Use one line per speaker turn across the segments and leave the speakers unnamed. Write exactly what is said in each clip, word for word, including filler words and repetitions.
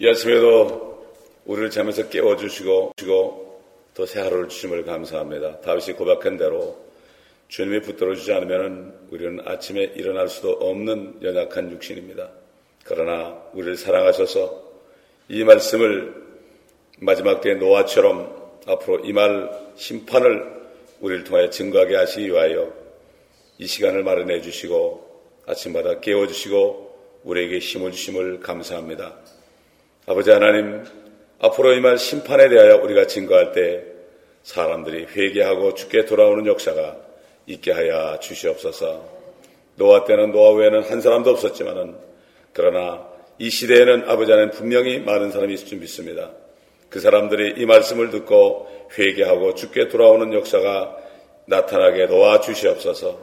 이 아침에도 우리를 잠에서 깨워주시고 또 새 하루를 주심을 감사합니다. 다윗이 고백한 대로 주님이 붙들어주지 않으면 우리는 아침에 일어날 수도 없는 연약한 육신입니다. 그러나 우리를 사랑하셔서 이 말씀을 마지막 때의 노아처럼 앞으로 임할 심판을 우리를 통하여 증거하게 하시기 위하여 이 시간을 마련해 주시고 아침마다 깨워주시고 우리에게 힘을 주심을 감사합니다. 아버지 하나님, 앞으로 임할 심판에 대하여 우리가 증거할 때 사람들이 회개하고 주께 돌아오는 역사가 있게 하여 주시옵소서. 노아 때는 노아 외에는 한 사람도 없었지만은 그러나 이 시대에는 아버지 하나님 분명히 많은 사람이 있을 줄 믿습니다. 그 사람들이 이 말씀을 듣고 회개하고 주께 돌아오는 역사가 나타나게 도와주시옵소서.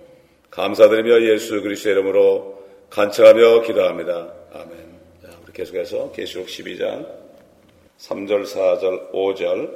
감사드리며 예수 그리스도의 이름으로 간청하며 기도합니다. 아멘. 자, 우리 계속해서 계시록 십이 장 삼 절, 사 절, 오 절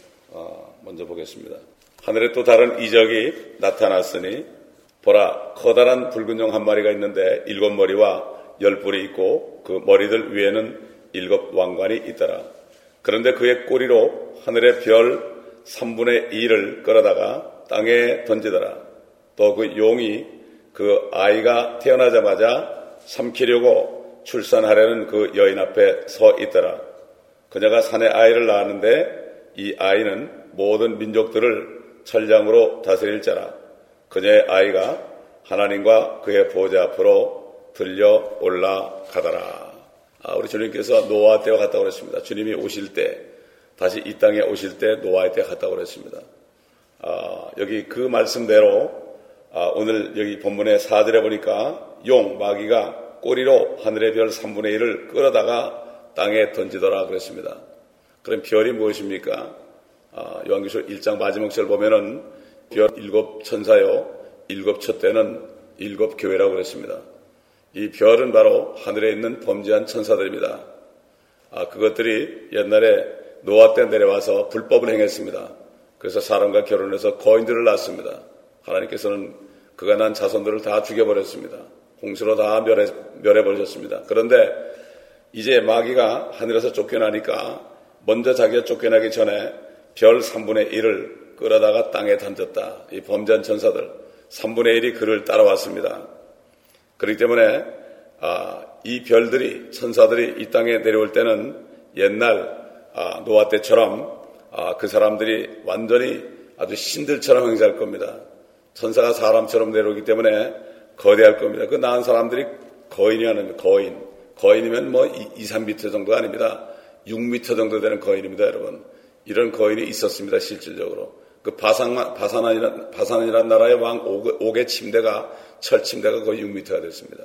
어, 먼저 보겠습니다. 하늘에 또 다른 이적이 나타났으니 보라, 커다란 붉은 용 한 마리가 있는데 일곱 머리와 열 뿔이 있고 그 머리들 위에는 일곱 왕관이 있더라. 그런데 그의 꼬리로 하늘의 별 삼분의 일을 끌어다가 땅에 던지더라. 또 그 용이 그 아이가 태어나자마자 삼키려고 출산하려는 그 여인 앞에 서 있더라. 그녀가 산에 아이를 낳았는데 이 아이는 모든 민족들을 천량으로 다스릴 자라. 그녀의 아이가 하나님과 그의 보좌 앞으로 들려 올라가더라. 아, 우리 주님께서 노아 때와 같다고 그랬습니다. 주님이 오실 때, 다시 이 땅에 오실 때 노아의 때 같다고 그랬습니다. 아, 여기 그 말씀대로 아, 오늘 여기 본문의 사 절에 보니까 용, 마귀가 꼬리로 하늘의 별 삼분의 일을 끌어다가 땅에 던지더라 그랬습니다. 그럼 별이 무엇입니까? 아, 요한계시록 일 장 마지막 절 보면은 별 일곱 천사요, 일곱 촛대는 일곱 교회라고 그랬습니다. 이 별은 바로 하늘에 있는 범죄한 천사들입니다. 아, 그것들이 옛날에 노아 때 내려와서 불법을 행했습니다. 그래서 사람과 결혼해서 거인들을 낳습니다. 하나님께서는 그가 난 자손들을 다 죽여버렸습니다. 홍수로 다 멸해, 멸해버리셨습니다. 그런데 이제 마귀가 하늘에서 쫓겨나니까 먼저 자기가 쫓겨나기 전에 별 삼분의 일을 끌어다가 땅에 던졌다. 이 범죄한 천사들 삼분의 일이 그를 따라왔습니다. 그렇기 때문에 아, 이 별들이 천사들이 이 땅에 내려올 때는 옛날 아, 노아 때처럼 아, 그 사람들이 완전히 아주 신들처럼 행세할 겁니다. 천사가 사람처럼 내려오기 때문에 거대할 겁니다. 그 나은 사람들이 거인이라는 거인, 거인이면 뭐 이, 삼 미터 정도가 아닙니다. 육 미터 정도 되는 거인입니다, 여러분. 이런 거인이 있었습니다, 실질적으로. 그 바산, 바산이라는, 바산이라는 나라의 왕 옥의 침대가, 철 침대가 거의 육 미터가 됐습니다.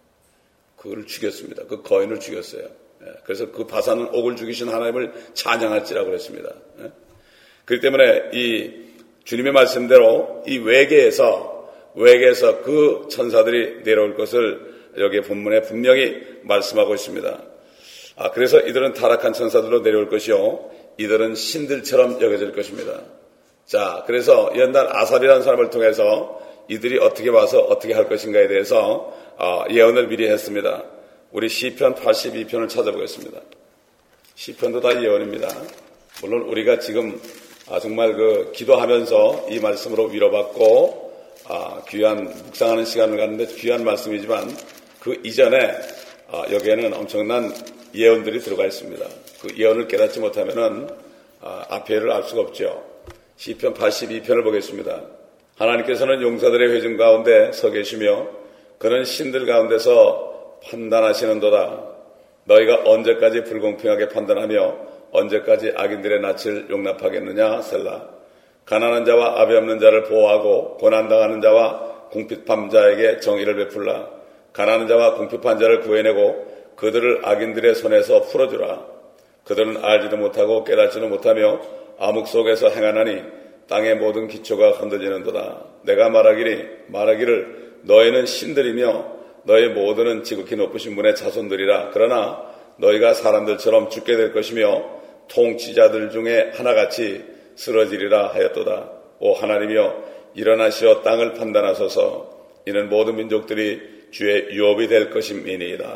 그걸 죽였습니다. 그 거인을 죽였어요. 그래서 그 바산은 옥을 죽이신 하나님을 찬양할지라고 그랬습니다. 그렇기 때문에 이 주님의 말씀대로 이 외계에서, 외계에서 그 천사들이 내려올 것을 여기 본문에 분명히 말씀하고 있습니다. 아, 그래서 이들은 타락한 천사들로 내려올 것이요, 이들은 신들처럼 여겨질 것입니다. 자, 그래서 옛날 아살이라는 사람을 통해서 이들이 어떻게 와서 어떻게 할 것인가에 대해서 예언을 미리 했습니다. 우리 시편 팔십이 편을 찾아보겠습니다. 시편도 다 예언입니다. 물론 우리가 지금 정말 그 기도하면서 이 말씀으로 위로받고 귀한 묵상하는 시간을 갖는데 귀한 말씀이지만 그 이전에 여기에는 엄청난 예언들이 들어가 있습니다. 그 예언을 깨닫지 못하면은 앞에를 알 수가 없죠. 시편 팔십이 편을 보겠습니다. 하나님께서는 용사들의 회중 가운데 서 계시며 그는 신들 가운데서 판단하시는도다. 너희가 언제까지 불공평하게 판단하며 언제까지 악인들의 낯을 용납하겠느냐. 셀라. 가난한 자와 아비 없는 자를 보호하고 고난당하는 자와 궁핍한 자에게 정의를 베풀라. 가난한 자와 궁핍한 자를 구해내고 그들을 악인들의 손에서 풀어주라. 그들은 알지도 못하고 깨닫지도 못하며 암흑 속에서 행하나니 땅의 모든 기초가 흔들리는도다. 내가 말하기를 말하기를 너희는 신들이며 너희 모두는 지극히 높으신 분의 자손들이라. 그러나 너희가 사람들처럼 죽게 될 것이며 통치자들 중에 하나같이 쓰러지리라 하였도다. 오 하나님이여, 일어나시어 땅을 판단하소서. 이는 모든 민족들이 주의 유업이 될 것임이니이다.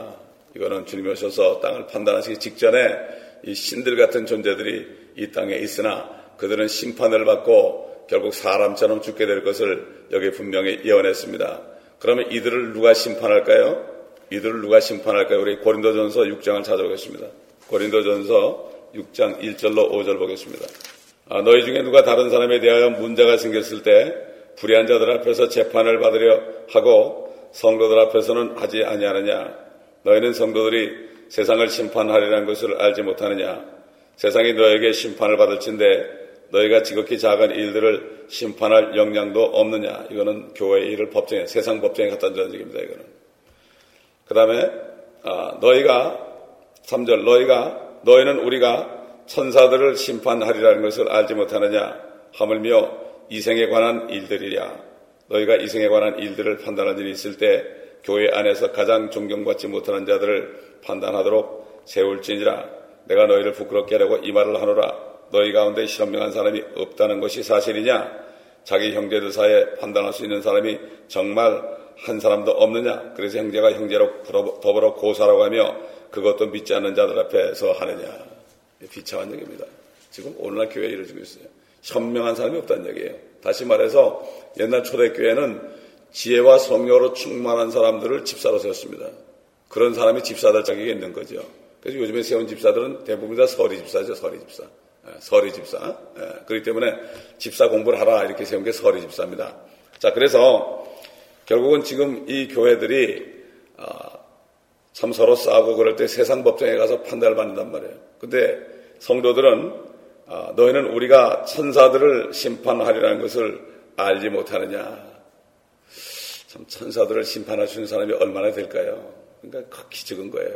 이거는 주님이 오셔서 땅을 판단하시기 직전에 이 신들 같은 존재들이 이 땅에 있으나 그들은 심판을 받고 결국 사람처럼 죽게 될 것을 여기 분명히 예언했습니다. 그러면 이들을 누가 심판할까요? 이들을 누가 심판할까요? 우리 고린도전서 육 장을 찾아보겠습니다. 고린도전서 육 장 일 절로 오 절 보겠습니다. 아, 너희 중에 누가 다른 사람에 대하여 문제가 생겼을 때 불의한 자들 앞에서 재판을 받으려 하고 성도들 앞에서는 하지 아니하느냐? 너희는 성도들이 세상을 심판하리라는 것을 알지 못하느냐? 세상이 너에게 심판을 받을진데 너희가 지극히 작은 일들을 심판할 역량도 없느냐? 이거는 교회의 일을 법정에, 세상 법정에 갖다 주는 얘기입니다. 이거는. 그 다음에 아, 너희가 삼 절 너희가 너희는 우리가 천사들을 심판하리라는 것을 알지 못하느냐? 하물며 이생에 관한 일들이랴. 너희가 이생에 관한 일들을 판단하는 일이 있을 때 교회 안에서 가장 존경받지 못하는 자들을 판단하도록 세울지니라. 내가 너희를 부끄럽게 하려고 이 말을 하노라. 너희 가운데 현명한 사람이 없다는 것이 사실이냐? 자기 형제들 사이에 판단할 수 있는 사람이 정말 한 사람도 없느냐? 그래서 형제가 형제로 더불어 고사라고 하며 그것도 믿지 않는 자들 앞에서 하느냐? 비참한 얘기입니다. 지금 오늘날 교회에 이루어지고 있어요. 현명한 사람이 없다는 얘기예요. 다시 말해서 옛날 초대교회는 지혜와 성령으로 충만한 사람들을 집사로 세웠습니다. 그런 사람이 집사 될 자격이 있는 거죠. 그래서 요즘에 세운 집사들은 대부분 다 서리 집사죠. 서리 집사. 서리 집사. 그렇기 때문에 집사 공부를 하라 이렇게 세운 게 서리 집사입니다. 자, 그래서 결국은 지금 이 교회들이 참 서로 싸우고 그럴 때 세상 법정에 가서 판단을 받는단 말이에요. 근데 성도들은 너희는 우리가 천사들을 심판하리라는 것을 알지 못하느냐. 참 천사들을 심판할 수 있는 사람이 얼마나 될까요? 그러니까 극히 적은 거예요.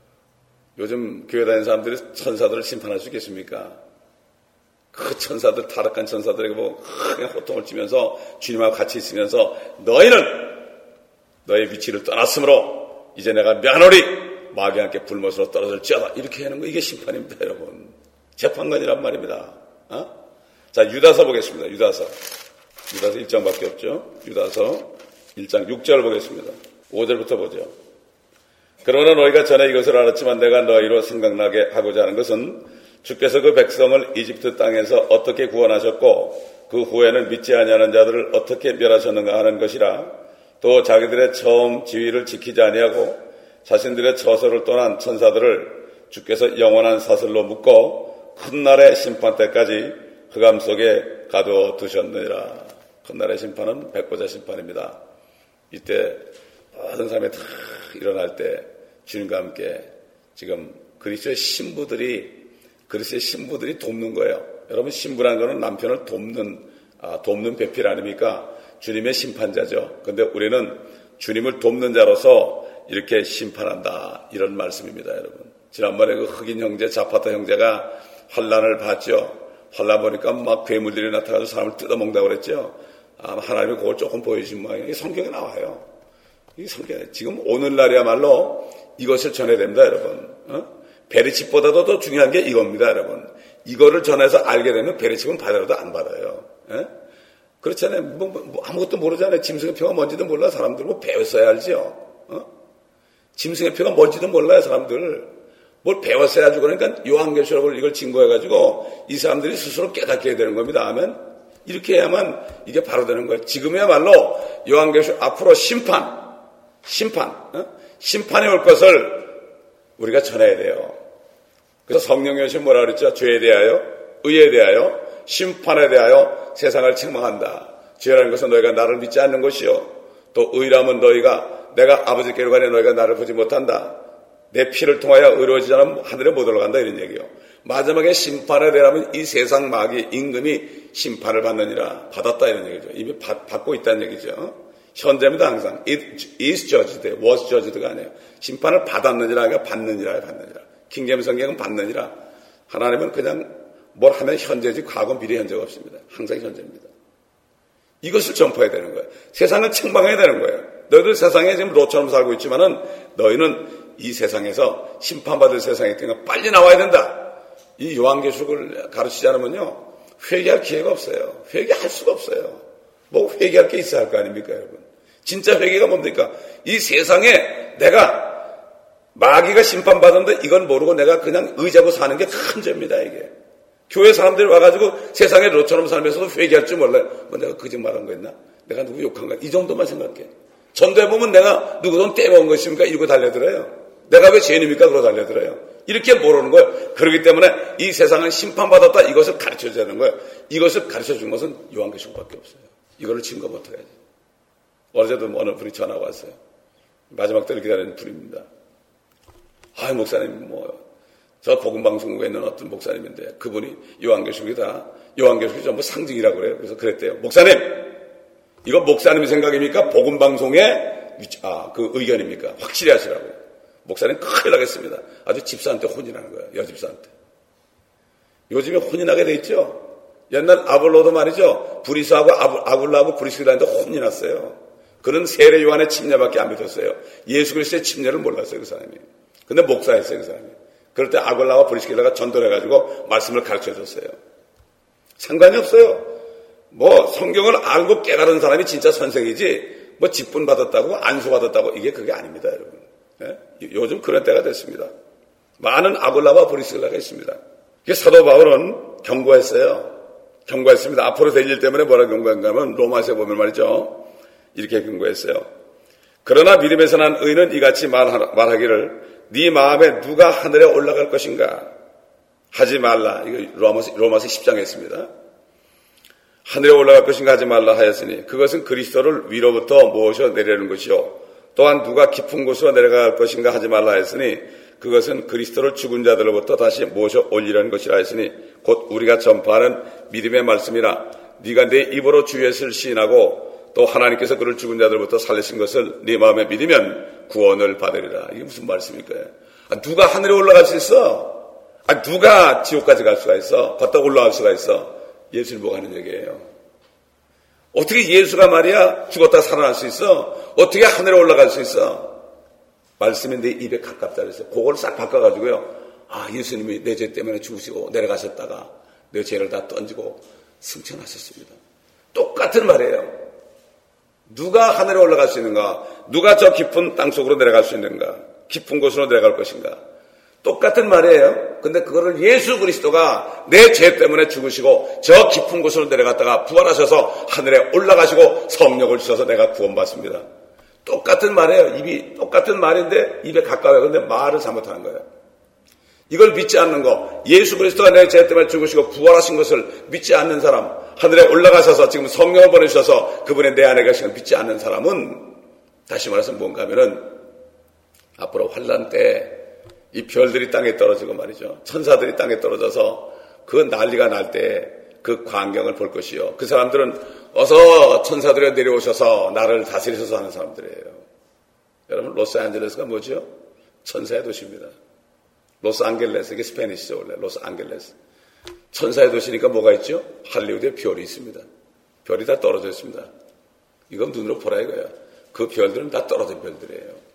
요즘 교회 다니는 사람들이 천사들을 심판할 수 있겠습니까? 그 천사들, 타락한 천사들에게 뭐 그냥 호통을 치면서 주님하고 같이 있으면서 너희는 너의 위치를 떠났으므로 이제 내가 면허리 마귀와 함께 불못으로 떨어질지어다. 이렇게 하는 거 이게 심판입니다, 여러분. 재판관이란 말입니다. 어? 자, 유다서 보겠습니다. 유다서. 유다서 일 장밖에 없죠. 유다서 일 장 육 절 보겠습니다. 오 절부터 보죠. 그러나 너희가 전에 이것을 알았지만 내가 너희로 생각나게 하고자 하는 것은 주께서 그 백성을 이집트 땅에서 어떻게 구원하셨고 그 후에는 믿지 아니하는 자들을 어떻게 멸하셨는가 하는 것이라. 또 자기들의 처음 지위를 지키지 아니하고 자신들의 처소를 떠난 천사들을 주께서 영원한 사슬로 묶어 큰 날의 심판 때까지 흑암 속에 가둬두셨느니라. 큰 날의 심판은 백보자 심판입니다. 이때 모든 사람이 다 일어날 때 주님과 함께 지금 그리스도의 신부들이 그리스도의 신부들이 돕는 거예요. 여러분, 신부라는 것은 남편을 돕는 아, 돕는 배필 아닙니까? 주님의 심판자죠. 그런데 우리는 주님을 돕는 자로서 이렇게 심판한다. 이런 말씀입니다, 여러분. 지난번에 그 흑인 형제, 자파타 형제가 환란을 봤죠. 환란 보니까 막 괴물들이 나타나서 사람을 뜯어먹는다고 그랬죠. 아, 하나님이 그걸 조금 보여주신 모양이에요. 이게 성경에 나와요. 이게 성경에. 지금 오늘날이야말로 이것을 전해야 됩니다, 여러분. 어? 베리칩보다도 더 중요한 게 이겁니다, 여러분. 이거를 전해서 알게 되면 베리칩은 받아도 안 받아요. 에? 그렇잖아요. 뭐, 뭐 아무것도 모르잖아요. 짐승의 표가 뭔지도 몰라. 사람들 뭐 배웠어야 알지요. 어? 짐승의 표가 뭔지도 몰라요, 사람들. 뭘 배웠어야 알죠. 그러니까 요한계시록을 이걸 증거해가지고 이 사람들이 스스로 깨닫게 해야 되는 겁니다. 아멘. 이렇게 해야만 이게 바로 되는 거예요. 지금이야말로 요한계시록 앞으로 심판, 심판, 어? 심판이 올 것을 우리가 전해야 돼요. 그래서 성령이 오신 뭐라 그랬죠? 죄에 대하여, 의에 대하여, 심판에 대하여 세상을 책망한다. 죄라는 것은 너희가 나를 믿지 않는 것이요. 또 의라면 너희가 내가 아버지께로 가니 너희가 나를 보지 못한다. 내 피를 통하여 의로워지지 않으면 하늘에 못 올라간다. 이런 얘기요. 마지막에 심판에 대하면 이 세상 마귀 임금이 심판을 받느니라. 받았다. 이런 얘기죠. 이미 받, 받고 있다는 얘기죠. 현재입니다. 항상. It is judged, was judged가 아니에요. 심판을 받았느니라, 아니라 받느니라, 받느니라. 킹제임스 성경은 받느니라. 하나님은 그냥 뭘 하면 현재지 과거, 미래, 현재가 없습니다. 항상 현재입니다. 이것을 전파해야 되는 거예요. 세상을 책망해야 되는 거예요. 너희들 세상에 지금 롯처럼 살고 있지만은 너희는 이 세상에서 심판받을 세상에 있으니까 빨리 나와야 된다. 이 요한계시록을 가르치지 않으면요, 회개할 기회가 없어요. 회개할 수가 없어요. 뭐 회개할 게 있어야 할 거 아닙니까, 여러분? 진짜 회개가 뭡니까? 이 세상에 내가 마귀가 심판받았는데 이건 모르고 내가 그냥 의지하고 사는 게 큰 죄입니다, 이게. 교회 사람들이 와가지고 세상에 로처럼 살면서도 회개할 줄 몰라요. 뭐 내가 거짓말한 거 했나? 내가 누구 욕한 거야? 이 정도만 생각해. 전도해보면 내가 누구 돈 떼먹은 것입니까? 이러고 달려들어요. 내가 왜 죄인입니까? 그러고 달려들어요. 이렇게 모르는 거예요. 그렇기 때문에 이 세상은 심판받았다, 이것을 가르쳐줘야 되는 거예요. 이것을 가르쳐준 것은 요한계시록밖에 없어요. 이거를 증거 못해야지. 어제도 어느 분이 전화가 왔어요. 마지막 때를 기다리는 분입니다. 아, 목사님, 뭐, 저 복음방송국에 있는 어떤 목사님인데, 그분이 요한계시록이다. 요한계시록이 전부 상징이라고 그래요. 그래서 그랬대요. 목사님! 이거 목사님 생각입니까? 복음방송의, 아, 그 의견입니까? 확실히 하시라고요. 목사님 큰일 나겠습니다. 아주 집사한테 혼인하는 거예요. 여집사한테. 요즘에 혼인하게 돼 있죠? 옛날 아볼로도 말이죠. 브리스하고 아굴라하고 브리스라는데 혼이 났어요. 그는 세례 요한의 침례밖에 안 믿었어요. 예수 그리스도의 침례를 몰랐어요, 그 사람이. 근데 목사였어요, 그 사람이. 그럴 때 아굴라와 브리스길라가 전도를 해가지고 말씀을 가르쳐 줬어요. 상관이 없어요. 뭐 성경을 알고 깨달은 사람이 진짜 선생이지, 뭐 직분 받았다고 안수 받았다고 이게 그게 아닙니다, 여러분. 네? 요즘 그런 때가 됐습니다. 많은 아굴라와 브리스길라가 있습니다. 사도 바울은 경고했어요. 경고했습니다. 앞으로 될 일 때문에 뭐라 경고한가 하면 로마서에 보면 말이죠. 이렇게 경고했어요. 그러나 믿음에서 난 의는 이같이 말하, 말하기를 네 마음에 누가 하늘에 올라갈 것인가 하지 말라. 이거 로마서, 로마서 십 장에 있습니다. 하늘에 올라갈 것인가 하지 말라 하였으니 그것은 그리스도를 위로부터 모셔 내려는 것이요. 또한 누가 깊은 곳으로 내려갈 것인가 하지 말라 하였으니 그것은 그리스도를 죽은 자들로부터 다시 모셔 올리려는 것이라 했으니 곧 우리가 전파하는 믿음의 말씀이라 네가 내 입으로 주 예수를 시인하고 또 하나님께서 그를 죽은 자들부터 살리신 것을 네 마음에 믿으면 구원을 받으리라. 이게 무슨 말씀일까? 아, 누가 하늘에 올라갈 수 있어? 아, 누가 지옥까지 갈 수가 있어? 걷다 올라갈 수가 있어? 예수를 보고 하는 얘기예요. 어떻게 예수가 말이야 죽었다 살아날 수 있어? 어떻게 하늘에 올라갈 수 있어? 말씀이 내 입에 가깝다 그랬어요. 그걸 싹 바꿔가지고요. 아, 예수님이 내 죄 때문에 죽으시고 내려가셨다가 내 죄를 다 던지고 승천하셨습니다. 똑같은 말이에요. 누가 하늘에 올라갈 수 있는가? 누가 저 깊은 땅속으로 내려갈 수 있는가? 깊은 곳으로 내려갈 것인가? 똑같은 말이에요. 근데 그거를 예수 그리스도가 내 죄 때문에 죽으시고 저 깊은 곳으로 내려갔다가 부활하셔서 하늘에 올라가시고 성령을 주셔서 내가 구원받습니다. 똑같은 말이에요. 입이 똑같은 말인데 입에 가까워요. 그런데 말을 잘못하는 거예요. 이걸 믿지 않는 거, 예수 그리스도가 내 죄 때문에 죽으시고 부활하신 것을 믿지 않는 사람, 하늘에 올라가셔서 지금 성령을 보내주셔서 그분의 내 안에 계신 걸 믿지 않는 사람은 다시 말해서 뭔가 하면은 앞으로 환난 때 이 별들이 땅에 떨어지고 말이죠. 천사들이 땅에 떨어져서 그 난리가 날 때 그 광경을 볼 것이요. 그 사람들은 어서 천사들이 내려오셔서 나를 다스리셔서 하는 사람들이에요. 여러분, 로스앤젤레스가 뭐죠? 천사의 도시입니다. 로스안겔레스, 이게 스페니시죠, 원래. 로스안겔레스. 천사의 도시니까 뭐가 있죠? 할리우드에 별이 있습니다. 별이 다 떨어져 있습니다. 이건 눈으로 보라 이거야. 그 별들은 다 떨어진 별들이에요.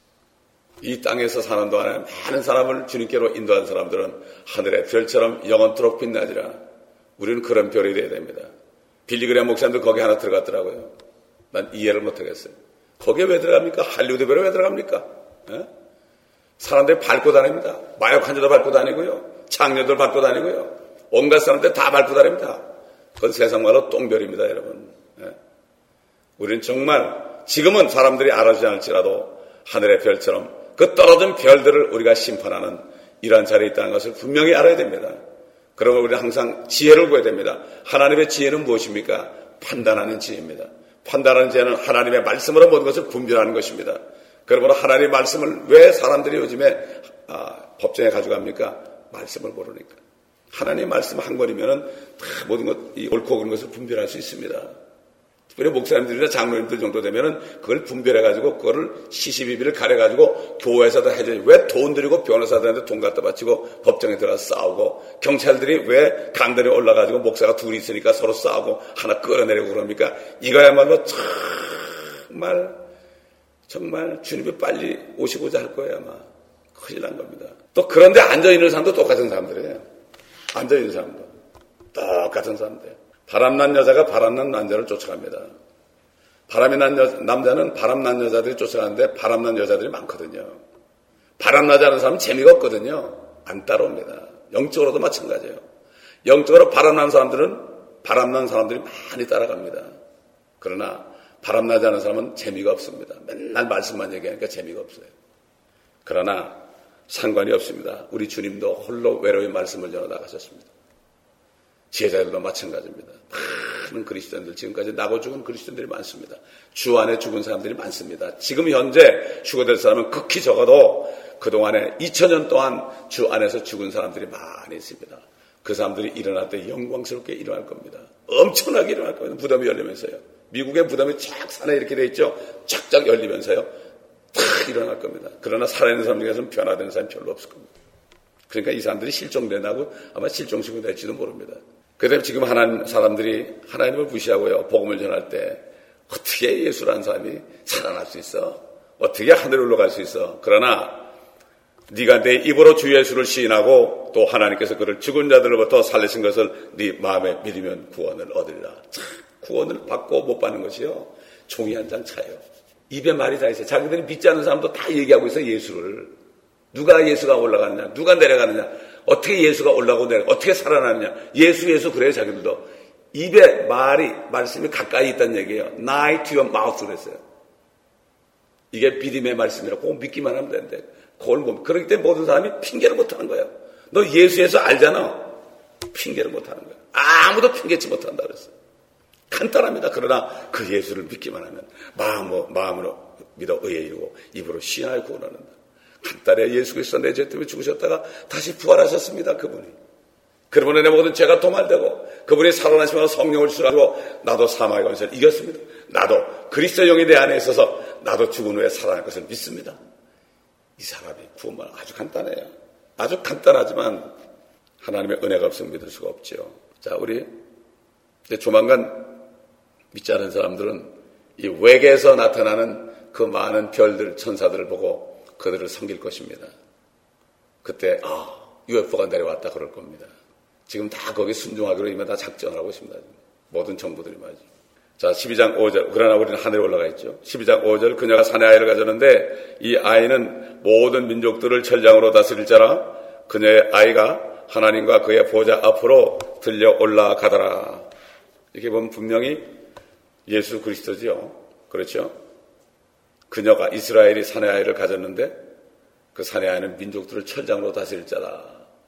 이 땅에서 사는 동안에 많은 사람을 주님께로 인도한 사람들은 하늘의 별처럼 영원토록 빛나지라. 우리는 그런 별이 돼야 됩니다. 빌리그레 목사님도 거기 하나 들어갔더라고요. 난 이해를 못하겠어요. 거기에 왜 들어갑니까? 할리우드 별에 왜 들어갑니까? 에? 사람들이 밟고 다닙니다. 마약 환자도 밟고 다니고요. 장녀들 밟고 다니고요. 온갖 사람들 다 밟고 다닙니다. 그건 세상 말로 똥별입니다, 여러분. 예. 우리는 정말 지금은 사람들이 알아주지 않을지라도 하늘의 별처럼 그 떨어진 별들을 우리가 심판하는 이러한 자리에 있다는 것을 분명히 알아야 됩니다. 그러면 우리는 항상 지혜를 구해야 됩니다. 하나님의 지혜는 무엇입니까? 판단하는 지혜입니다. 판단하는 지혜는 하나님의 말씀으로 모든 것을 분별하는 것입니다. 그러므로 하나님의 말씀을 왜 사람들이 요즘에 아, 법정에 가져갑니까? 말씀을 모르니까. 하나님의 말씀 한 권이면은 다 모든 것, 이 옳고 그른 것을 분별할 수 있습니다. 특별히 목사님들이나 장로님들 정도 되면은 그걸 분별해가지고 그거를 시시비비를 가려가지고 교회에서도 해줘요. 왜 돈 들이고 변호사들한테 돈 갖다 바치고 법정에 들어가서 싸우고 경찰들이 왜 강단에 올라가지고 목사가 둘이 있으니까 서로 싸우고 하나 끌어내리고 그럽니까? 이거야말로 정말 정말 주님이 빨리 오시고자 할 거예요, 아마. 큰일 난 겁니다. 또 그런데 앉아있는 사람도 똑같은 사람들이에요. 앉아있는 사람도. 똑같은 사람들. 바람난 여자가 바람난 남자를 쫓아갑니다. 바람이 난 여, 남자는 바람난 여자들이 쫓아가는데 바람난 여자들이 많거든요. 바람나지 않은 사람은 재미가 없거든요. 안 따라옵니다. 영적으로도 마찬가지예요. 영적으로 바람난 사람들은 바람난 사람들이 많이 따라갑니다. 그러나 바람나지 않은 사람은 재미가 없습니다. 맨날 말씀만 얘기하니까 재미가 없어요. 그러나 상관이 없습니다. 우리 주님도 홀로 외로이 말씀을 전해 나가셨습니다. 제자들도 마찬가지입니다. 많은 그리스도인들, 지금까지 나고 죽은 그리스도인들이 많습니다. 주 안에 죽은 사람들이 많습니다. 지금 현재 죽어될 사람은 극히 적어도 그동안에 이천 년 동안 주 안에서 죽은 사람들이 많이 있습니다. 그 사람들이 일어날 때 영광스럽게 일어날 겁니다. 엄청나게 일어날 겁니다. 무덤이 열리면서요. 미국의 무덤이 쫙 산에 이렇게 돼 있죠. 쫙쫙 열리면서요. 다 일어날 겁니다. 그러나 살아있는 사람 중에서는 변화되는 사람이 별로 없을 겁니다. 그러니까 이 사람들이 실종된다고 아마 실종시키고 될지도 모릅니다. 그다음에 지금 하나님 사람들이 하나님을 무시하고요. 복음을 전할 때 어떻게 예수라는 사람이 살아날 수 있어? 어떻게 하늘에 올라갈 수 있어? 그러나 네가 내 입으로 주 예수를 시인하고 또 하나님께서 그를 죽은 자들로부터 살리신 것을 네 마음에 믿으면 구원을 얻으리라. 참, 구원을 받고 못 받는 것이요. 종이 한 장 차요. 입에 말이 다 있어요. 자기들이 믿지 않는 사람도 다 얘기하고 있어요. 예수를. 누가 예수가 올라가느냐, 누가 내려가느냐, 어떻게 예수가 올라가고 내려가고 어떻게 살아나느냐. 예수 예수 그래요. 자기들도. 입에 말이 말씀이 가까이 있다는 얘기예요. Nigh to your mouth 그랬어요. 이게 믿음의 말씀이라고 꼭 믿기만 하면 되는데 그걸 못. 그렇기 때문에 모든 사람이 핑계를 못하는 거예요. 너 예수에서 알잖아. 핑계를 못하는 거예요. 아무도 핑계치 못한다 그랬어요. 간단합니다. 그러나 그 예수를 믿기만 하면 마음으로, 마음으로 믿어 의에 이르고 입으로 시인하여 구원하는다. 간단해. 예수 그리스도 내 죄 때문에 죽으셨다가 다시 부활하셨습니다. 그분이. 그러므로 내 모든 죄가 도말되고 그분이 살아나시면서 성령을 주셔가지고 나도 사망의 권세를 이겼습니다. 나도 그리스도 영이 내 안에 있어서 나도 죽은 후에 살아날 것을 믿습니다. 이 사람이 구원만 아주 간단해요. 아주 간단하지만 하나님의 은혜가 없으면 믿을 수가 없죠. 자, 우리 이제 조만간 믿지 않은 사람들은 이 외계에서 나타나는 그 많은 별들, 천사들을 보고 그들을 섬길 것입니다. 그때 아, 유에프오가 내려왔다 그럴 겁니다. 지금 다 거기 순종하기로 이미 다 작전을 하고 있습니다. 모든 정부들이 말이죠. 자, 십이 장 오 절. 그러나 우리는 하늘에 올라가 있죠. 십이 장 오 절. 그녀가 사내 아이를 가졌는데 이 아이는 모든 민족들을 천장으로 다스릴 자라. 그녀의 아이가 하나님과 그의 보좌 앞으로 들려 올라가더라. 이렇게 보면 분명히 예수 그리스도지요. 그렇죠? 그녀가 이스라엘이 사내 아이를 가졌는데 그 사내 아이는 민족들을 천장으로 다스릴 자라.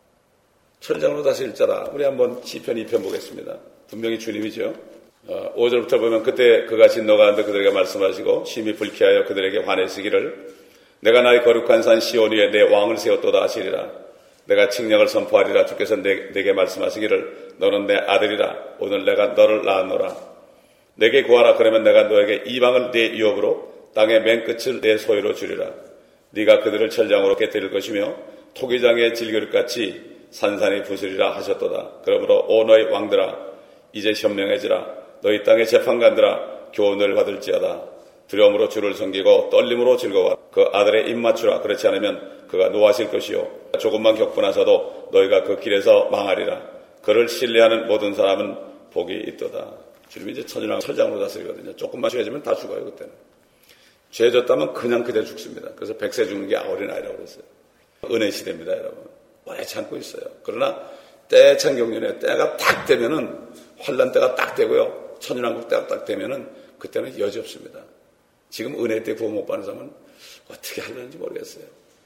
천장으로 다스릴 자라. 우리 한번 시편 이 편 보겠습니다. 분명히 주님이죠. 어, 오 절부터 보면 그때 그가 진노가는데 그들에게 말씀하시고 심히 불쾌하여 그들에게 화내시기를 내가 나의 거룩한 산 시온 위에 내 왕을 세웠도다 하시리라. 내가 칙령을 선포하리라. 주께서 내, 내게 말씀하시기를 너는 내 아들이라. 오늘 내가 너를 낳았노라. 내게 구하라. 그러면 내가 너에게 이방을 내 유업으로 땅의 맨 끝을 내 소유로 주리라. 네가 그들을 천장으로 깨뜨릴 것이며 토기장의 질그릇같이 산산이 부수리라 하셨도다. 그러므로 오 너희 왕들아 이제 현명해지라. 너희 땅의 재판관들아 교훈을 받을지어다. 두려움으로 주를 섬기고 떨림으로 즐거워 그 아들의 입 맞추라. 그렇지 않으면 그가 노하실 것이요 조금만 격분하셔도 너희가 그 길에서 망하리라. 그를 신뢰하는 모든 사람은 복이 있도다. 주님이 이제 천이랑 천장으로 다스리거든요. 조금만 죄지면 다 죽어요. 그때는 죄 졌다면 그냥 그대 죽습니다. 그래서 백세 죽는 게 어린아이라고 그랬어요. 은혜 시대입니다, 여러분. 오래 참고 있어요. 그러나 때찬 경륜에 때가 딱 되면은 환란 때가 딱 되고요. 천연왕국 때가 딱 되면은 그때는 여지 없습니다. 지금 은혜 때 구원 못 받는 사람은 어떻게 하려는지 모르겠어요.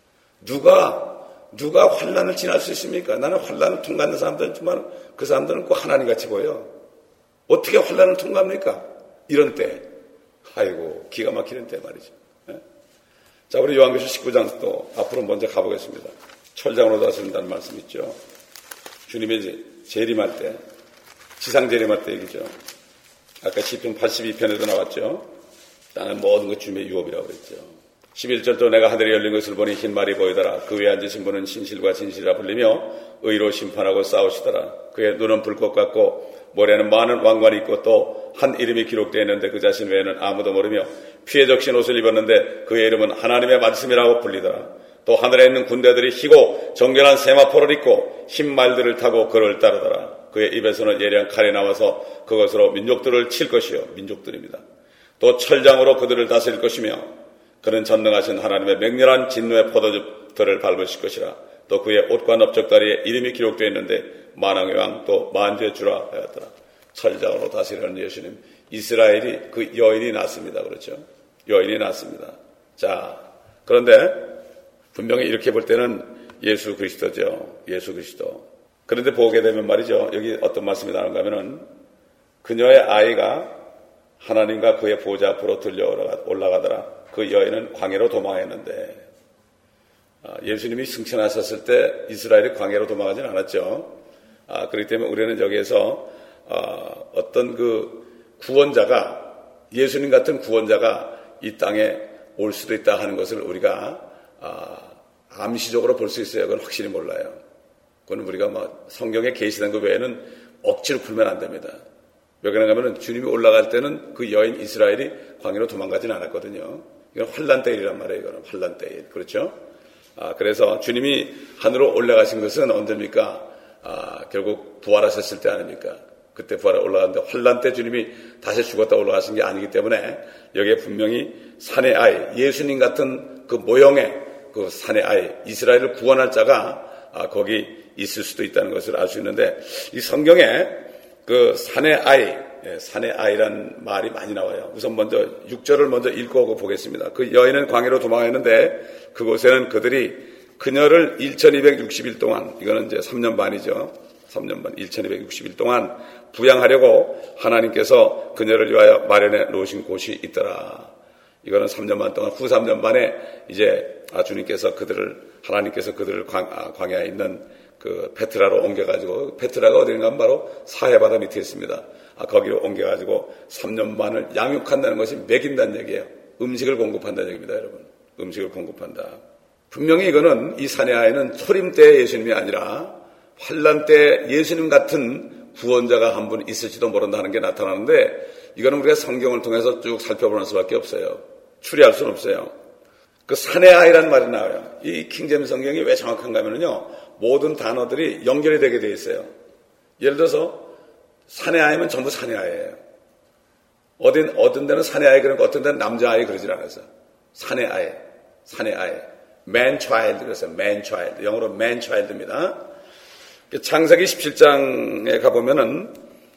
누가 누가 환란을 지날 수 있습니까? 나는 환란을 통과하는 사람들이지만 그 사람들은 꼭 하나님 같이 보여. 어떻게 환란을 통과합니까? 이런 때, 아이고 기가 막히는 때 말이죠. 네? 자, 우리 요한계시록 십구 장 또 앞으로 먼저 가보겠습니다. 철장으로 다스린다는 말씀 있죠. 주님의 재림할 때, 지상 재림할 때 얘기죠. 아까 시편 팔십이 편에도 나왔죠. 나는 모든 것 주님의 유업이라고 그랬죠. 십일 절 또 내가 하늘에 열린 것을 보니 흰 말이 보이더라. 그 위에 앉으신 분은 신실과 진실이라 불리며 의로 심판하고 싸우시더라. 그의 눈은 불꽃 같고 머리에는 많은 왕관이 있고 또 한 이름이 기록되어 있는데 그 자신 외에는 아무도 모르며 피에 적신 옷을 입었는데 그의 이름은 하나님의 말씀이라고 불리더라. 또 하늘에 있는 군대들이 희고 정결한 세마포를 입고 흰 말들을 타고 그를 따르더라. 그의 입에서는 예리한 칼이 나와서 그것으로 민족들을 칠 것이요. 민족들입니다. 또 철장으로 그들을 다스릴 것이며 그는 전능하신 하나님의 맹렬한 진노의 포도즙 깃털을 밟으실 것이라. 또 그의 옷과 넓적다리에 이름이 기록되어 있는데 만왕의 왕 또 만주의 주라 하였더라. 천장으로 다스리는 예수님. 이스라엘이 그 여인이 낳습니다. 그렇죠? 여인이 낳습니다. 자, 그런데 분명히 이렇게 볼 때는 예수 그리스도죠. 예수 그리스도. 그런데 보게 되면 말이죠. 여기 어떤 말씀이 나오는가 하면은 그녀의 아이가 하나님과 그의 보좌 앞으로 들려 올라가더라. 그 여인은 광야로 도망했는데, 예수님이 승천하셨을 때 이스라엘이 광야로 도망하지는 않았죠. 아, 그렇기 때문에 우리는 여기에서 어, 어떤 그 구원자가, 예수님 같은 구원자가 이 땅에 올 수도 있다 하는 것을 우리가 아, 암시적으로 볼 수 있어요. 그건 확실히 몰라요. 그건 우리가 뭐 성경에 계시된 것 외에는 억지로 풀면 안 됩니다. 왜 그런가 하면 주님이 올라갈 때는 그 여인 이스라엘이 광야로 도망가지는 않았거든요. 이건 환란 때일이란 말이에요. 이거는 환란 때일. 그렇죠? 아, 그래서 주님이 하늘로 올라가신 것은 언제입니까? 아, 결국 부활하셨을 때 아닙니까? 그때 부활에 올라갔는데 환란 때 주님이 다시 죽었다 올라가신 게 아니기 때문에 여기에 분명히 산의 아이, 예수님 같은 그 모형의 그 산의 아이, 이스라엘을 구원할 자가 아, 거기 있을 수도 있다는 것을 알 수 있는데, 이 성경에 그 산의 아이, 산의 아이란 말이 많이 나와요. 우선 먼저 육 절을 먼저 읽고 보겠습니다. 그 여인은 광야로 도망했는데 그곳에는 그들이 그녀를 천이백육십 일 동안, 이거는 이제 삼 년 반이죠. 삼 년 반, 천이백육십 일 동안 부양하려고 하나님께서 그녀를 위하여 마련해 놓으신 곳이 있더라. 이거는 삼 년 반 동안, 후 삼 년 반에 이제 주님께서 그들을, 하나님께서 그들을 광, 광야에 있는 그 페트라로 옮겨가지고, 페트라가 어디인가 하면 바로 사해바다 밑에 있습니다. 아, 거기로 옮겨가지고 삼 년 반을 양육한다는 것이 먹인다는 얘기예요. 음식을 공급한다는 얘기입니다, 여러분. 음식을 공급한다. 분명히 이거는, 이 산의 아이는 초림 때 예수님이 아니라 환란 때 예수님 같은 구원자가 한 분 있을지도 모른다 하는 게 나타나는데, 이거는 우리가 성경을 통해서 쭉 살펴보는 수밖에 없어요. 추리할 수는 없어요. 그 산의 아이라는 말이 나와요. 이 킹제임스 성경이 왜 정확한가 하면요, 모든 단어들이 연결이 되게 되어 있어요. 예를 들어서 산의 아이면 전부 산의 아이예요. 어딘, 어떤 데는 산의 아이 그러니까 어떤 데는 남자 아이 그러질 않아서 산의 아이, 산의 아이, man child 그래서 man child, 영어로 man child입니다. 창세기 십칠 장에 가보면은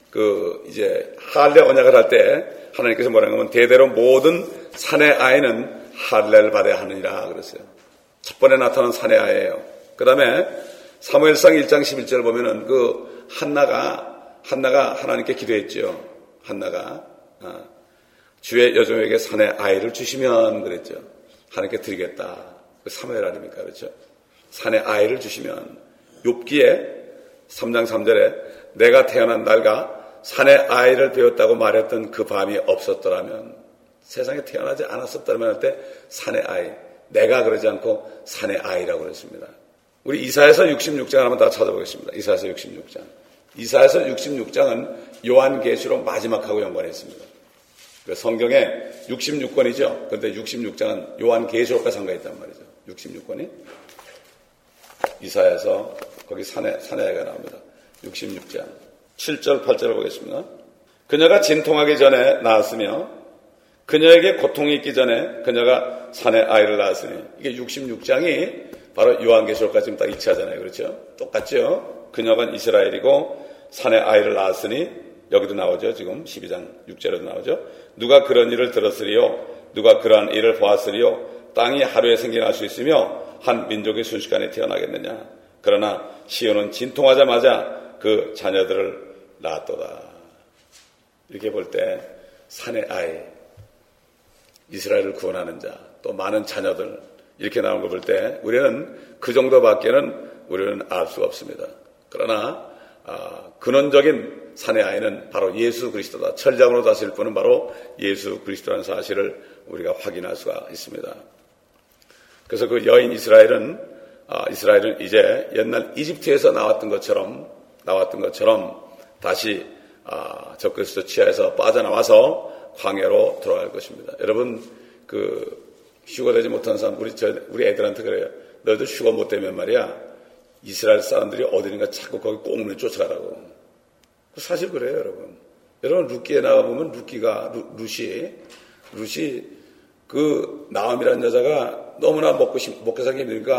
그 이제 할례 언약을 할 때 하나님께서 뭐라고 하면 대대로 모든 산의 아이는 할례를 받아야 하느니라 그랬어요. 첫 번에 나타난 산의 아이예요. 그 다음에 사무엘상 일 장 십일 절 보면은 그 한나가 한나가 하나님께 기도했죠. 한나가 아, 주의 여종에게 산의 아이를 주시면 그랬죠. 하나님께 드리겠다. 그 사무엘 아닙니까? 그렇죠? 산의 아이를 주시면. 욥기에 삼 장 삼 절에 내가 태어난 날과 산의 아이를 배웠다고 말했던 그 밤이 없었더라면, 세상에 태어나지 않았었더라면 할 때 산의 아이, 내가 그러지 않고 산의 아이라고 그랬습니다. 우리 이사야서 육십육 장 한번 다 찾아보겠습니다. 이사야서 육십육 장. 이사야서 육십육 장은 요한계시록 마지막하고 연관해 있습니다. 성경에 육십육 권이죠. 그런데 육십육 장은 요한계시록과 상관있단 말이죠. 육십육 권이. 이사야서 거기 산에, 산에가 나옵니다. 육십육 장. 칠 절, 팔 절을 보겠습니다. 그녀가 진통하기 전에 낳았으며 그녀에게 고통이 있기 전에 그녀가 산의 아이를 낳았으니, 이게 육십육 장이 바로 요한계시록과 지금 딱 일치하잖아요. 그렇죠? 똑같죠? 그녀가 이스라엘이고 산의 아이를 낳았으니, 여기도 나오죠. 지금 십이 장 육 절에도 나오죠. 누가 그런 일을 들었으리요? 누가 그러한 일을 보았으리요? 땅이 하루에 생겨날 수 있으며 한 민족이 순식간에 태어나겠느냐? 그러나 시온은 진통하자마자 그 자녀들을 낳았도다. 이렇게 볼 때 산의 아이, 이스라엘을 구원하는 자, 또 많은 자녀들, 이렇게 나온 거 볼 때 우리는 그 정도밖에는 우리는 알 수가 없습니다. 그러나 아, 근원적인 산의 아이는 바로 예수 그리스도다. 철장으로 다스릴 분은 바로 예수 그리스도라는 사실을 우리가 확인할 수가 있습니다. 그래서 그 여인 이스라엘은 아, 이스라엘은 이제 옛날 이집트에서 나왔던 것처럼 나왔던 것처럼 다시 아, 적그리스도 치하에서 빠져나와서 광야로 돌아갈 것입니다. 여러분, 그 휴가 되지 못한 사람, 우리 저 우리 애들한테 그래요. 너희들 휴가 못 되면 말이야, 이스라엘 사람들이 어디든가 자꾸 거기 꽁무니 쫓아가라고. 사실 그래요, 여러분. 여러분, 룻기에 나가보면 룻기가, 루, 룻이, 룻이 그 나암이라는 여자가 너무나 먹고 싶, 먹고 살기 힘드니까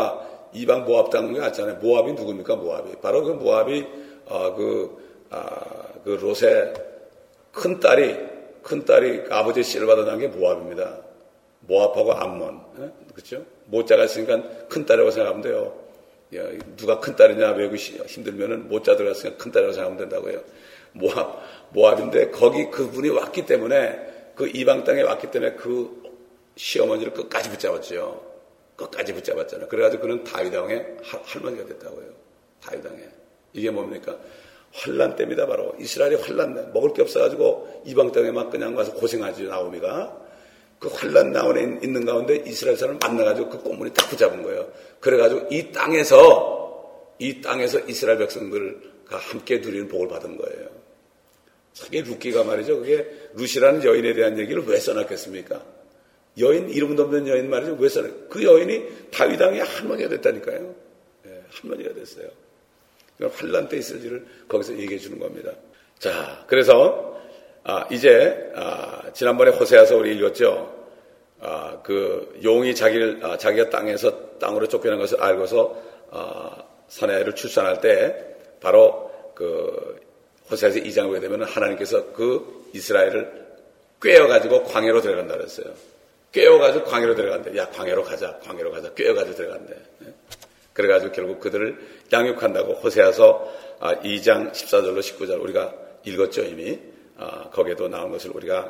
이방 모압 당한 게 같잖아요. 모압이 누굽니까? 모압이 바로 그 모압이 어, 그, 아, 그 롯의 큰 딸이 큰 딸이 아버지의 씨를 받아 낳은 게 모압입니다. 모압하고 암몬, 예? 그렇죠? 모자가 있으니까 큰 딸이라고 생각하면 돼요. 야, 누가 큰 딸이냐 외우기 힘들면은 모자 들어갔으니까 큰 딸이라고 생각하면 된다고요. 모압, 모압인데 거기 그분이 왔기 때문에 그 이방 땅에 왔기 때문에 그 시어머니를 끝까지 붙잡았죠. 끝까지 붙잡았잖아요. 그래가지고 그는 다윗 왕의 할머니가 됐다고요. 다윗 왕의. 이게 뭡니까? 환란 때입니다. 바로 이스라엘이 환란, 먹을 게 없어가지고 이방 땅에 막 그냥 와서 고생하죠. 나오미가 그 환란 나원에 있는 가운데 이스라엘 사람을 만나가지고 그 꽃무늬 딱 붙잡은 거예요. 그래가지고 이 땅에서 이 땅에서 이스라엘 백성들과 함께 누리는 복을 받은 거예요. 저게 루키가 말이죠. 그게 루시라는 여인에 대한 얘기를 왜 써놨겠습니까? 여인, 이름도 없는 여인 말이죠. 왜 써놨? 그 여인이 다윗 왕의 할머니가 됐다니까요. 네, 할머니가 됐어요. 환란 때 있을 일을 거기서 얘기해 주는 겁니다. 자, 그래서 아, 이제 아, 지난번에 호세아서 우리 읽었죠. 아, 그 용이 자기를 아, 자기가 땅에서 땅으로 쫓겨난 것을 알고서 아, 사내아이를 출산할 때 바로 그 호세아서 이 장에 보게 되면 하나님께서 그 이스라엘을 꿰어가지고 광야로 들어간다 그랬어요. 꿰어가지고 광야로 들어간대. 야, 광야로 가자. 광야로 가자. 꿰어가지고 들어간대. 그래가지고 결국 그들을 양육한다고 호세아서 이 장 십사 절로 십구 절 우리가 읽었죠 이미. 거기에도 나온 것을 우리가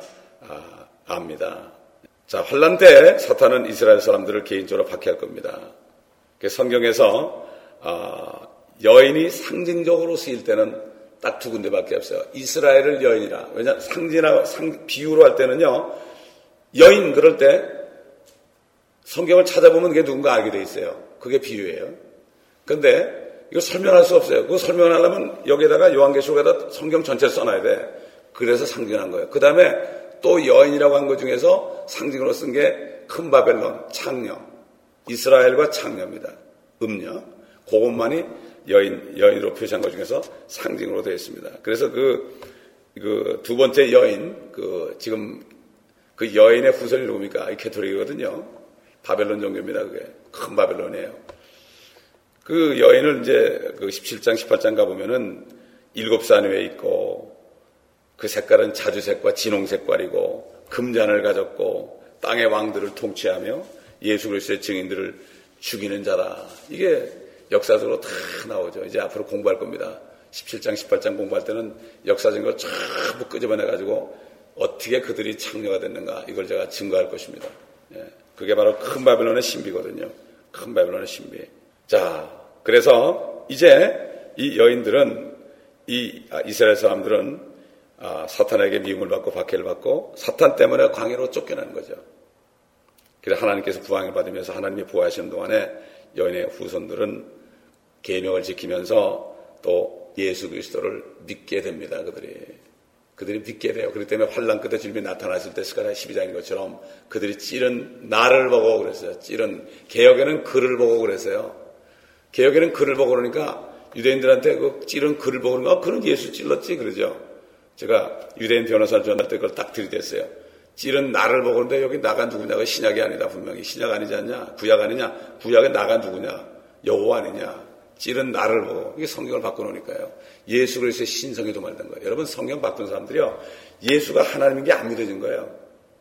압니다. 자, 환란 때 사탄은 이스라엘 사람들을 개인적으로 박해할 겁니다. 성경에서 여인이 상징적으로 쓰일 때는 딱 두 군데밖에 없어요. 이스라엘을 여인이라. 왜냐 상징하고 상, 비유로 할 때는요. 여인 그럴 때 성경을 찾아보면 그게 누군가 알게 돼 있어요. 그게 비유예요. 그런데 이거 설명할 수 없어요. 그거 설명하려면 여기에다가 요한계시록에다 성경 전체를 써놔야 돼. 그래서 상징한 거예요. 그 다음에 또 여인이라고 한 것 중에서 상징으로 쓴 게 큰 바벨론, 창녀, 이스라엘과 창녀입니다. 음녀. 그것만이 여인, 여인으로 표시한 것 중에서 상징으로 되어 있습니다. 그래서 그, 그 두 번째 여인, 그 지금 그 여인의 후손이 누굽니까? 이 캐토릭이거든요. 바벨론 종교입니다. 그게. 큰 바벨론이에요. 그 여인을 이제 그 십칠 장, 십팔 장 가보면은 일곱 산 위에 있고 그 색깔은 자주색과 진홍색깔이고 금잔을 가졌고 땅의 왕들을 통치하며 예수 그리스도의 증인들을 죽이는 자다. 이게 역사적으로 다 나오죠. 이제 앞으로 공부할 겁니다. 십칠 장, 십팔 장 공부할 때는 역사적인 걸 전부 끄집어내가지고 어떻게 그들이 창녀가 됐는가 이걸 제가 증거할 것입니다. 예. 그게 바로 큰 바벨론의 신비거든요. 큰 바벨론의 신비. 자, 그래서 이제 이 여인들은 이 이스라엘 사람들은 아, 사탄에게 미움을 받고 박해를 받고 사탄 때문에 광야로 쫓겨나는 거죠. 그래서 하나님께서 부활을 받으면서 하나님이 부활하시는 동안에 여인의 후손들은 계명을 지키면서 또 예수 그리스도를 믿게 됩니다. 그들이 그들이 믿게 돼요. 그렇기 때문에 환란 끝에 주님이 나타났을 때 스가랴 십이 장인 것처럼 그들이 찌른 나를 보고 그랬어요. 찌른 개혁에는 글을 보고 그랬어요. 개혁에는 글을 보고 그러니까 유대인들한테 그 찌른 글을 보고 그러니까 어, 그는 예수 찔렀지 그러죠. 제가 유대인 변호사를 전할 때 그걸 딱 들이댔어요. 찌른 나를 보고 그러는데 여기 나가 누구냐가 신약이 아니다. 분명히 신약 아니지 않냐? 구약 아니냐? 구약의 나가 누구냐? 여호와 아니냐? 찌른 나를 보고 이게 성경을 바꿔놓으니까요. 예수 그리스도의 신성이 도말된 거예요. 여러분 성경 바꾼 사람들이요. 예수가 하나님인 게 안 믿어진 거예요.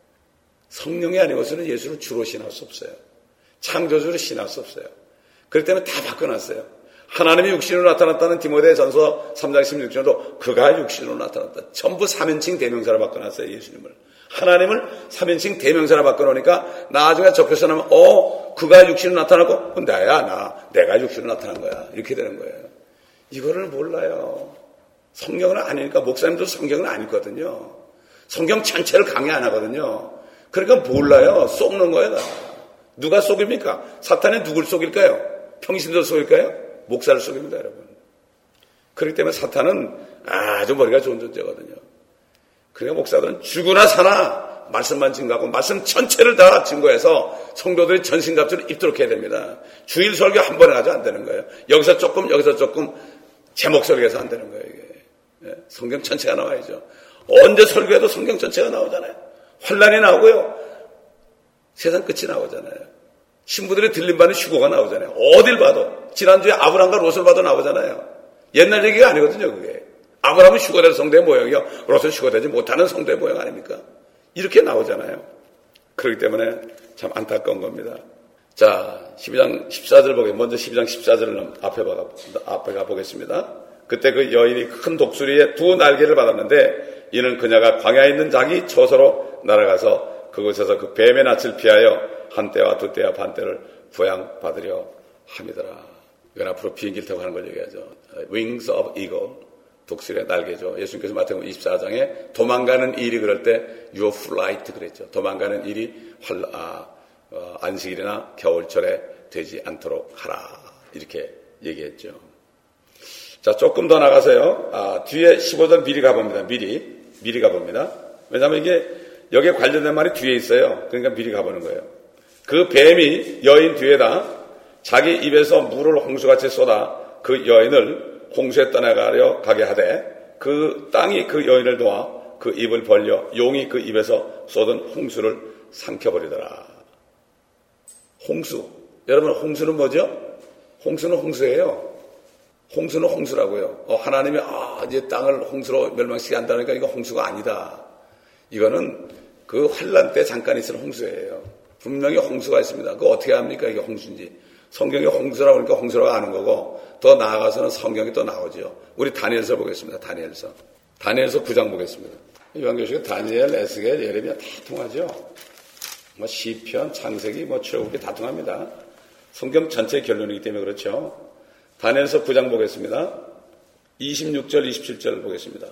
성령이 아니고서는 예수를 주로 신할 수 없어요. 창조주로 신할 수 없어요. 그렇기 때문에 다 바꿔놨어요. 하나님이 육신으로 나타났다는 디모데전서 삼 장 십육 절도 그가 육신으로 나타났다. 전부 삼인칭 대명사로 바꿔놨어요. 예수님을. 하나님을 삼인칭 대명사로 바꿔놓으니까 나중에 접해서 나면 어 그가 육신으로 나타났고 나야 나 내가 육신으로 나타난 거야. 이렇게 되는 거예요. 이거를 몰라요. 성경은 아니니까 목사님도 성경은 안 읽거든요. 성경 전체를 강의 안 하거든요. 그러니까 몰라요. 속는 거예요. 다. 누가 속입니까? 사탄이 누굴 속일까요? 평신도 속일까요? 목사를 속입니다, 여러분. 그렇기 때문에 사탄은 아주 머리가 좋은 존재거든요. 그러니까 목사들은 죽으나 사나 말씀만 증거하고 말씀 전체를 다 증거해서 성도들이 전신갑주를 입도록 해야 됩니다. 주일 설교 한 번에 가지고 안 되는 거예요. 여기서 조금 여기서 조금 제목 설교해서 안 되는 거예요. 이게. 네, 성경 전체가 나와야죠. 언제 설교해도 성경 전체가 나오잖아요. 환란이 나오고요. 세상 끝이 나오잖아요. 신부들이 들림받는 휴거가 나오잖아요. 어딜 봐도. 지난주에 아브람과 롯을 봐도 나오잖아요. 옛날 얘기가 아니거든요, 그게. 아브람은 휴거될 성도의 모형이요. 롯은 휴거되지 못하는 성도의 모형 아닙니까? 이렇게 나오잖아요. 그렇기 때문에 참 안타까운 겁니다. 자, 십이 장 십사 절 보게, 먼저 십이 장 십사 절을 앞에 가, 앞에 가 보겠습니다. 그때 그 여인이 큰 독수리의 두 날개를 받았는데 이는 그녀가 광야에 있는 자기 처소로 날아가서 그곳에서 그 뱀의 낯을 피하여 한 때와 두 때와 반 때를 부양받으려 함이더라. 이건 앞으로 비행기를 타고 하는 걸 얘기하죠. Wings of Eagle. 독수리의 날개죠. 예수님께서 마태복음 이십사 장에 도망가는 일이 그럴 때 Your flight 그랬죠. 도망가는 일이 활, 아, 어, 안식일이나 겨울철에 되지 않도록 하라. 이렇게 얘기했죠. 자, 조금 더 나가서요. 아, 뒤에 십오 절 미리 가봅니다. 미리. 미리 가봅니다. 왜냐하면 이게 여기에 관련된 말이 뒤에 있어요. 그러니까 미리 가보는 거예요. 그 뱀이 여인 뒤에다 자기 입에서 물을 홍수같이 쏟아 그 여인을 홍수에 떠나가려 가게 하되 그 땅이 그 여인을 도와 그 입을 벌려 용이 그 입에서 쏟은 홍수를 삼켜버리더라. 홍수. 여러분, 홍수는 뭐죠? 홍수는 홍수예요. 홍수는 홍수라고요. 어, 하나님이 아, 이제 땅을 홍수로 멸망시키게 한다니까 이거 홍수가 아니다. 이거는 그 환란 때 잠깐 있을 홍수예요. 분명히 홍수가 있습니다. 그거 어떻게 합니까? 이게 홍수인지. 성경이 홍수라고 하니까 홍수라고 하는 거고 더 나아가서는 성경이 또 나오죠. 우리 다니엘서 보겠습니다. 다니엘서. 다니엘서 구 장 보겠습니다. 요한계시록 다니엘, 에스겔, 예레미야 다 통하죠. 뭐 시편, 창세기, 뭐 출애굽기 다 통합니다. 성경 전체의 결론이기 때문에 그렇죠. 다니엘서 구 장 보겠습니다. 이십육 절, 이십칠 절 보겠습니다.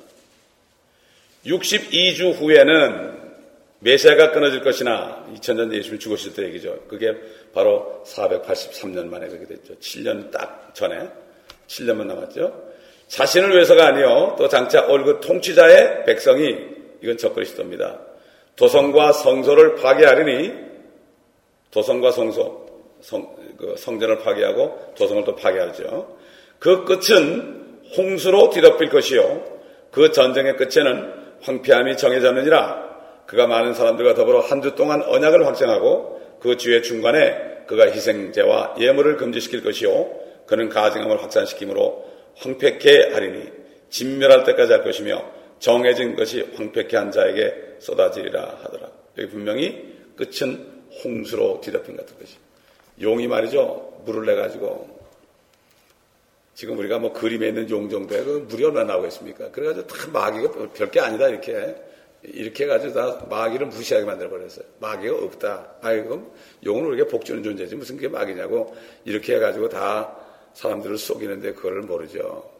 육십이 주 후에는 메시아가 끊어질 것이나 이천 년 예수님이 죽으실 때 얘기죠. 그게 바로 사백팔십삼 년 만에 그렇게 됐죠. 칠 년 딱 전에 칠 년만 남았죠. 자신을 위해서가 아니요 또 장차 올 그 통치자의 백성이 이건 적그리스도입니다. 도성과 성소를 파괴하리니 도성과 성소 성, 그 성전을 파괴하고 도성을 또 파괴하죠. 그 끝은 홍수로 뒤덮일 것이요 그 전쟁의 끝에는 황폐함이 정해졌느니라. 그가 많은 사람들과 더불어 한 주 동안 언약을 확정하고 그 주의 중간에 그가 희생제와 예물을 금지시킬 것이요 그는 가증함을 확산시키므로 황폐케 하리니 진멸할 때까지 할 것이며 정해진 것이 황폐케 한 자에게 쏟아지리라 하더라. 여기 분명히 끝은 홍수로 뒤덮인 것 같은 것이. 용이 말이죠. 물을 내가지고 지금 우리가 뭐 그림에 있는 용 정도에 그 물이 얼마나 나오고 있습니까? 그래가지고 다 마귀가 별게 아니다 이렇게 이렇게 해가지고 다 마귀를 무시하게 만들어버렸어요. 마귀가 없다. 아이고 용은 우리가 복주는 존재지 무슨 그게 마귀냐고 이렇게 해가지고 다 사람들을 속이는데 그걸 모르죠.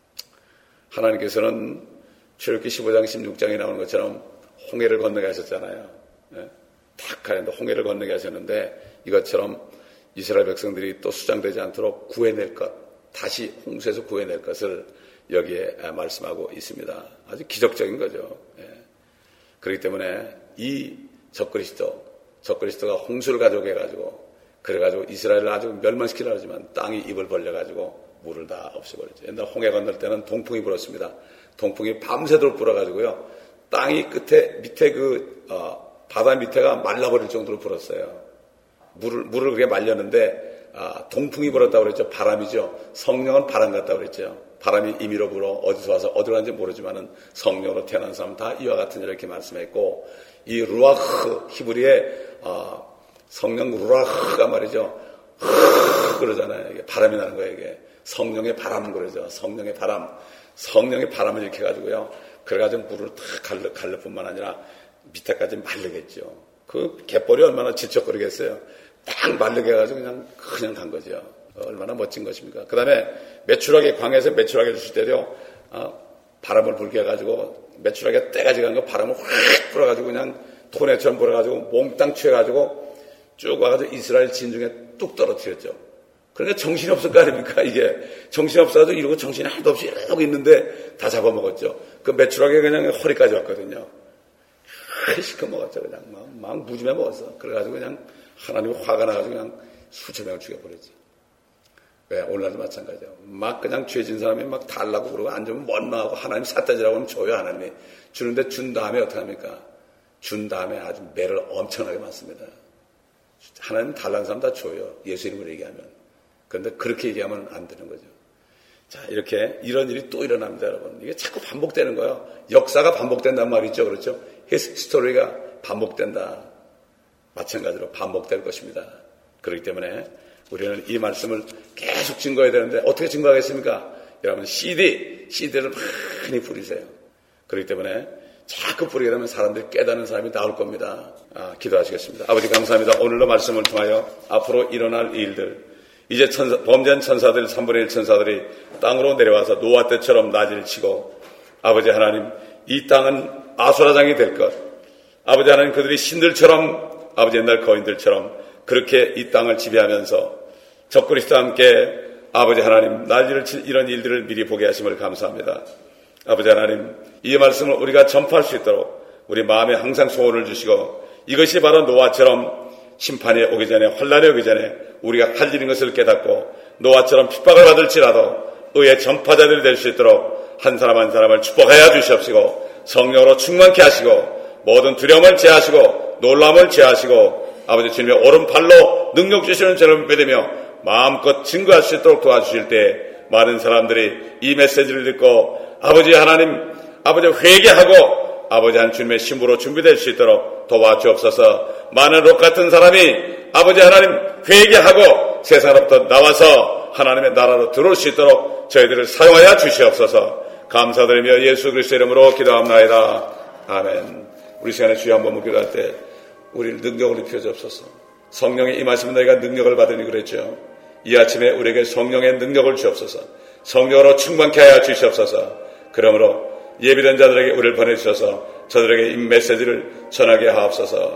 하나님께서는 출애굽기 십오 장 십육 장에 나오는 것처럼 홍해를 건너게 하셨잖아요. 예? 탁 가는데 홍해를 건너게 하셨는데 이것처럼 이스라엘 백성들이 또 수장되지 않도록 구해낼 것, 다시 홍수에서 구해낼 것을 여기에 말씀하고 있습니다. 아주 기적적인 거죠. 예. 그렇기 때문에 이 적그리스도, 적그리스도가 홍수를 가져오게 해가지고 그래가지고 이스라엘을 아주 멸망시키려고 하지만 땅이 입을 벌려가지고 물을 다 없애버렸죠. 옛날 홍해 건널 때는 동풍이 불었습니다. 동풍이 밤새도록 불어가지고요. 땅이 끝에 밑에 그 어, 바다 밑에가 말라버릴 정도로 불었어요. 물을 물을 그렇게 말렸는데 아, 동풍이 불었다고 그랬죠. 바람이죠. 성령은 바람 같다고 그랬죠. 바람이 임의로 불어 어디서 와서 어디로 가는지 모르지만은 성령으로 태어난 사람 다 이와 같은 이렇게 말씀했고 이 루아흐 히브리의 어, 성령 루아흐가 말이죠. 흐 그러잖아요. 이게 바람이 나는 거예요. 이게 성령의 바람 그러죠. 성령의 바람, 성령의 바람을 이렇게 해가지고요. 그래가지고 물을 탁 갈르 갈르 뿐만 아니라 밑에까지 말르겠죠. 그 갯벌이 얼마나 질척거리겠어요. 딱 말르게 해가지고 그냥 그냥 간 거죠. 얼마나 멋진 것입니까? 그 다음에 메추라기 광야에서 메추라기 주실 때요, 어, 바람을 불게 해가지고 메추라기가 때가지 간 거 바람을 확 불어가지고 그냥 토네처럼 불어가지고 몽땅 취해가지고 쭉 와가지고 이스라엘 진중에 뚝 떨어뜨렸죠. 그러니까 정신이 없을 거 아닙니까? 이게 정신이 없어가지고 이러고 정신이 하나도 없이 이러고 있는데 다 잡아먹었죠. 그 메추라기 그냥 허리까지 왔거든요. 시커 먹었죠. 그냥 막, 막 무짐해 먹었어. 그래가지고 그냥 하나님이 화가 나가지고 그냥 수천 명을 죽여버렸지. 왜? 오늘날도 마찬가지예요. 막 그냥 죄진 사람이 막 달라고 그러고 안 주면 원망하고 하나님 삿대지라고 하면 줘요. 하나님이 주는데 준 다음에 어떻게 합니까? 준 다음에 아주 매를 엄청나게 많습니다. 하나님 달라는 사람 다 줘요. 예수 이름으로 얘기하면. 그런데 그렇게 얘기하면 안 되는 거죠. 자, 이렇게 이런 일이 또 일어납니다, 여러분. 이게 자꾸 반복되는 거예요. 역사가 반복된다는 말이 있죠. 그렇죠? 히스토리가 반복된다. 마찬가지로 반복될 것입니다. 그렇기 때문에 우리는 이 말씀을 계속 증거해야 되는데 어떻게 증거하겠습니까? 여러분 씨디, 씨디를 많이 뿌리세요. 그렇기 때문에 자꾸 뿌리게 되면 사람들이 깨닫는 사람이 나올 겁니다. 아, 기도하시겠습니다. 아버지 감사합니다. 오늘도 말씀을 통하여 앞으로 일어날 일들, 이제 천사, 범죄한 천사들, 삼분의 일 천사들이 땅으로 내려와서 노아 때처럼 나지를 치고 아버지 하나님 이 땅은 아수라장이 될 것, 아버지 하나님 그들이 신들처럼 아버지 옛날 거인들처럼 그렇게 이 땅을 지배하면서 적그리스도와 함께 아버지 하나님 난리를 칠 이런 일들을 미리 보게 하심을 감사합니다. 아버지 하나님 이 말씀을 우리가 전파할 수 있도록 우리 마음에 항상 소원을 주시고 이것이 바로 노아처럼 심판이 오기 전에 환난이 오기 전에 우리가 할 일인 것을 깨닫고 노아처럼 핍박을 받을지라도 의의 전파자들이 될 수 있도록 한 사람 한 사람을 축복하여 주시옵시고 성령으로 충만케 하시고 모든 두려움을 제하시고 놀람을 제하시고 아버지 주님의 오른팔로 능력 주시는 줄을 믿으며 마음껏 증거할 수 있도록 도와주실 때 많은 사람들이 이 메시지를 듣고 아버지 하나님 아버지 회개하고 아버지 한 주님의 신부로 준비될 수 있도록 도와주옵소서. 많은 롯 같은 사람이 아버지 하나님 회개하고 세상으로부터 나와서 하나님의 나라로 들어올 수 있도록 저희들을 사용하여 주시옵소서. 감사드리며 예수 그리스도의 이름으로 기도합나이다. 아멘. 우리 시간에 주여 한번 묵기도할 때 우리를 능력을 입혀 주옵소서. 성령의 임하시면 너희가 능력을 받으니 그랬죠. 이 아침에 우리에게 성령의 능력을 주옵소서. 성령으로 충만케 하여 주시옵소서. 그러므로 예비된 자들에게 우리를 보내주셔서 저들에게 이 메시지를 전하게 하옵소서.